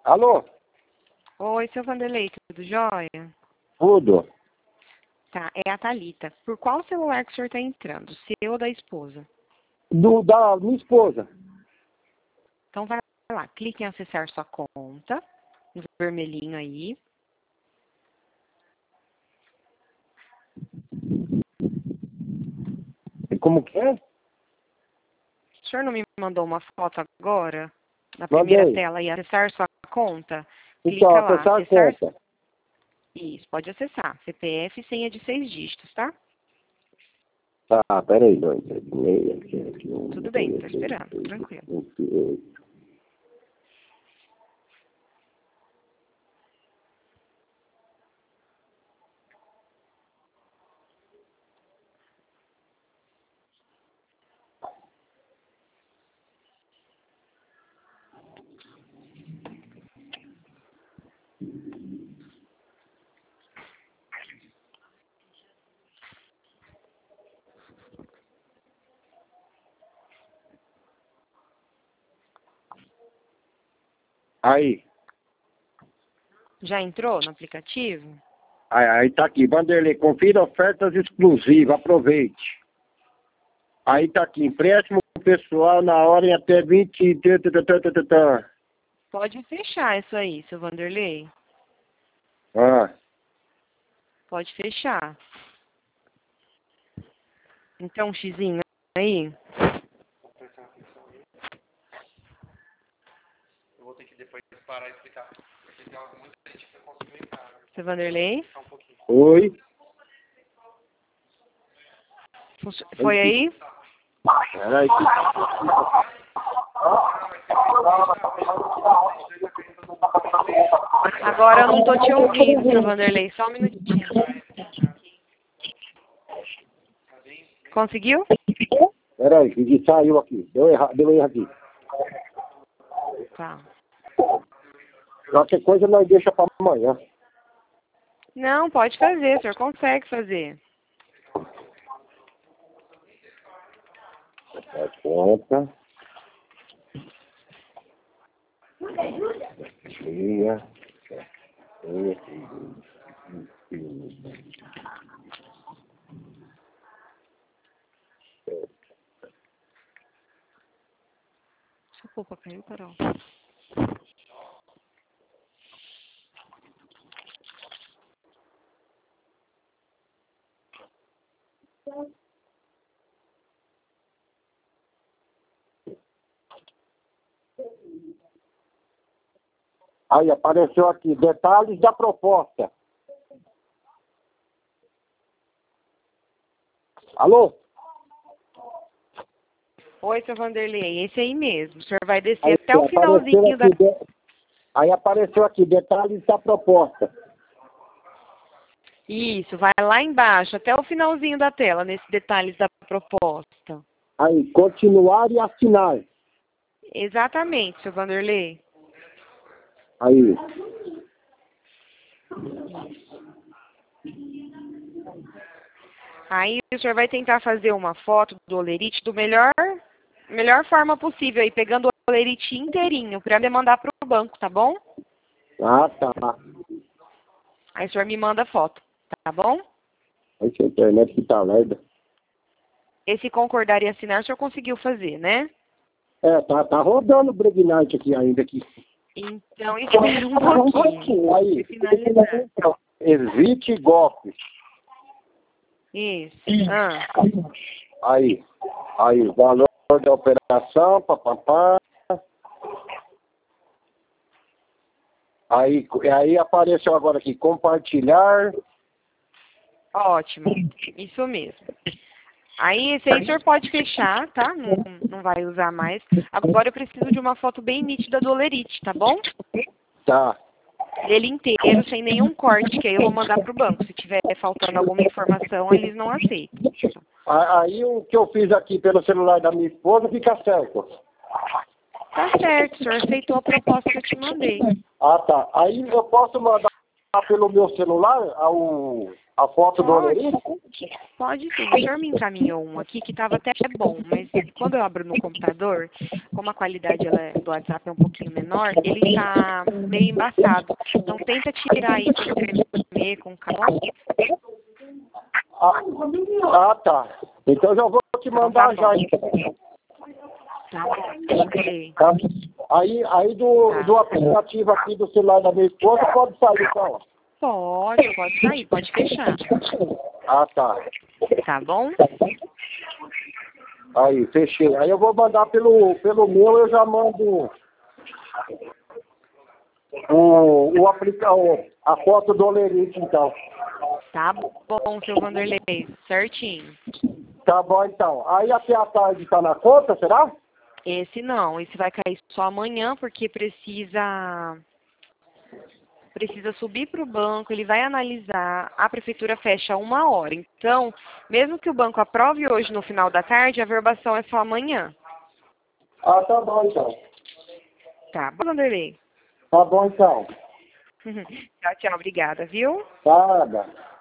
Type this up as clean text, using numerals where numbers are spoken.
Alô? Oi, seu Vanderlei, tudo jóia? Tudo. Tá, é a Thalita. Por qual celular que o senhor está entrando? Seu ou da esposa? Da minha esposa. Então vai lá, clique em acessar sua conta, no vermelhinho aí. E como que é? O senhor não me mandou uma foto agora? Na Mandei. primeira tela aí, acessar sua conta? Clica Então, lá, acessar a conta. Isso, pode acessar. CPF e senha de 6 dígitos, tá? Tá, peraí. 2, 3, 6, Tudo bem, tô esperando, tranquilo. 28. Aí. Já entrou no aplicativo? Aí tá aqui, Vanderlei, confira ofertas exclusivas, aproveite. Aí tá aqui, empréstimo pessoal na hora em até 20... Pode fechar isso aí, seu Vanderlei. Ah, Pode fechar. Então, um xizinho aí. Eu vou ter que depois parar e explicar. Porque tem muita gente que não conseguiu entrar. Seu Vanderlei? Só um pouquinho. oi. Foi aí? Peraí. Agora eu não tô te ouvindo, seu Vanderlei. Só um minutinho. Conseguiu? Peraí, que saiu aqui. Deu erro aqui. Tá. Qualquer coisa nós deixa pra amanhã. Não, pode fazer, o senhor consegue fazer. A conta. Meia. Sua culpa caiu, Carol. Aí apareceu aqui, detalhes da proposta. Alô? Oi, seu Vanderlei, esse aí mesmo. O senhor vai descer Aí, até o finalzinho da... Aí apareceu aqui, detalhes da proposta. Isso, vai lá embaixo, até o finalzinho da tela, nesses detalhes da proposta. Aí, continuar e assinar. Exatamente, seu Vanderlei. Aí. Aí o senhor vai tentar fazer uma foto do olerite do melhor forma possível, aí pegando o olerite inteirinho, para me mandar para o banco, tá bom? Ah, tá. Aí o senhor me manda a foto, tá bom? Aí a internet que tá lerda. Esse concordar e assinar o senhor conseguiu fazer, né? É, tá rodando o Bregnite aqui ainda aqui. Então espera um pouquinho. Aí, Finalizar. evite golpes. Isso. Aí, valor da operação, papapá. Aí apareceu agora aqui, compartilhar. Ótimo. Isso mesmo. Aí esse aí o senhor pode fechar, tá? Não vai usar mais. Agora eu preciso de uma foto bem nítida do olerite, tá bom? Tá. Dele inteiro, sem nenhum corte, que aí eu vou mandar pro banco. Se tiver faltando alguma informação, eles não aceitam. Aí o que eu fiz aqui pelo celular da minha esposa fica certo. Tá certo, o senhor aceitou a proposta que eu te mandei. Ah, tá. Aí eu posso mandar pelo meu celular A foto do Pode. Olerite? Pode sim. O senhor me encaminhou um aqui que estava até bom, mas quando eu abro no computador, como a qualidade do WhatsApp é um pouquinho menor, ele está meio embaçado. Então tenta tirar aí para tremer com calma. Tá. Então eu já vou te mandar Então tá já. Tá bom. Ok. Tá? Aí do aplicativo aqui do celular da minha esposa pode sair, então. Pode sair, pode fechar. Tá. Tá bom? Aí, fechei. Aí eu vou mandar pelo meu, eu já mando a foto do Olerite, então. Tá bom, seu Vanderlei. Certinho. Tá bom, então. Aí até a tarde tá na conta, será? Esse não, esse vai cair só amanhã, porque precisa subir para o banco, ele vai analisar, a prefeitura fecha 1 hora. Então, mesmo que o banco aprove hoje no final da tarde, a verbação é só amanhã. Tá bom, então. Tá bom, Vanderlei? Tá bom, então. Tchau, obrigada, viu? Nada.